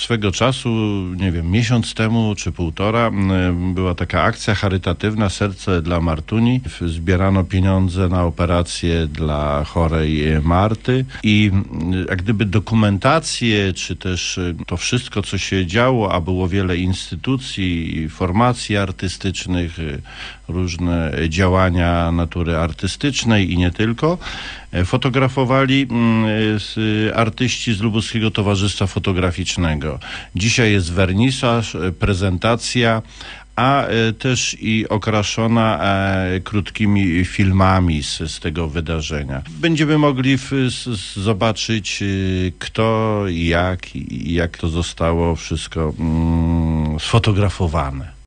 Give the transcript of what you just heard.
swego czasu, nie wiem, miesiąc temu czy półtora, była taka akcja charytatywna Serce dla Martuni. Zbierano pieniądze na operację dla chorej Marty i jak gdyby dokumentację, czy też to wszystko, co się działo, a było wiele instytucji, formacji artystycznych, różne działania natury artystycznej i nie tylko, fotografowali artyści z Lubuskiego Towarzystwa Fotograficznego. Dzisiaj jest wernisaż, prezentacja, a też i okraszona krótkimi filmami z tego wydarzenia. Będziemy mogli zobaczyć, kto i jak to zostało wszystko sfotografowane.